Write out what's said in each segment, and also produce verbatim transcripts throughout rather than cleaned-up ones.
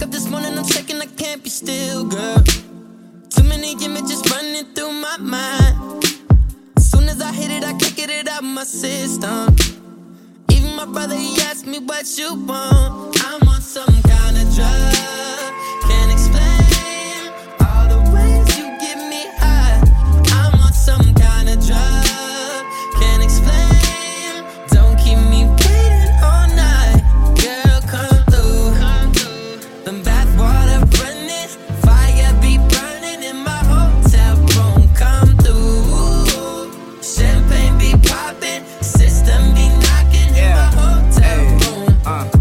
Woke up this morning, I'm checking, I can't be still, girl. Too many images running through my mind. As soon as I hit it, I can't get it out my system. Even my brother, he asked me what you want. I'm on some kind of drug. Can't explain all the ways you get me high. I'm on some kind of drug. Can't explain. Don't keep me waiting all night. Girl, come through. The bathwater running, fire be burning in my hotel room. Come through. Champagne be popping, system be knocking in my hotel room.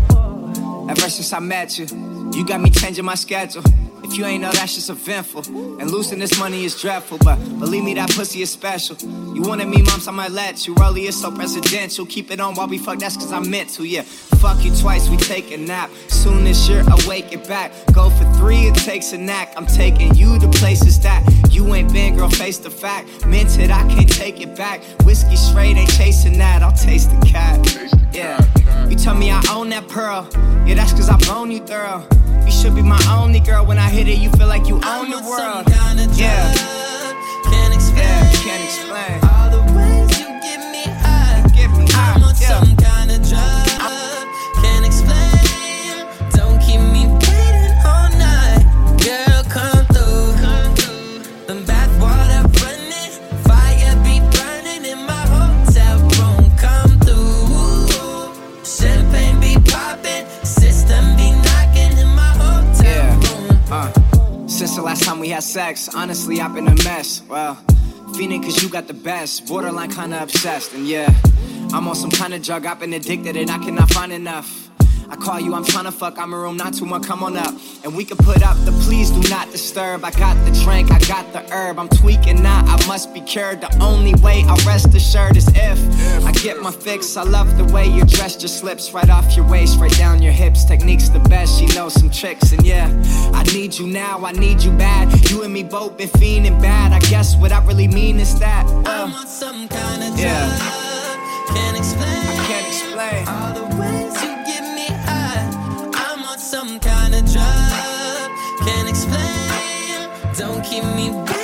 Uh, ever since I met you, you got me changing my schedule. If you ain't know, that shit's eventful. And losing this money is dreadful, but believe me, that pussy is special. You wanted me, moms, I might let you. Rollie is so presidential. Keep it on while we fuck, that's cause I meant to, yeah. Fuck you twice, we take a nap. Soon as you're awake and back. Go for three, it takes a knack. I'm taking you to places that you ain't been, girl, face the fact. Meant it, I can't take it back. Whiskey straight, ain't chasing that. I'll taste the cat, yeah. You tell me I own that pearl. Yeah, that's cause I blown you thorough. You should be my only girl. When I hit it, you feel like you own the world. Yeah, can't explain. Yeah, can't explain. All the ways you get me high. Get me high. I'm on Yeah. some kind of drug. Can't explain. Don't keep me waiting all night. Girl, come through. The bathwater running, fire be burning in my hotel room. Come through. Champagne be popping, system be knocking in my hotel Yeah. room. Uh, since the last time we had sex, honestly, I've been a mess. Well, feeling cause you got the best. Borderline kinda obsessed, and yeah, I'm on some kind of drug. I've been addicted and I cannot find enough. I call you, I'm tryna fuck, I'm a room, not too much, come on up. And we can put up the please do not disturb. I got the drink, I got the herb. I'm tweaking now, I must be cured. The only way I'll rest assured is if I get my fix. I love the way you dress, your slips right off your waist, right down your hips. Technique's the best, she knows some tricks. And yeah, I need you now, I need you bad. You and me both been fiending bad. I guess what I really mean is that uh, I'm on some kind of drug. Yeah. Can't explain. I can't explain. All the ways you get me high. I'm on some kind of drug. Can't explain. Don't keep me waiting.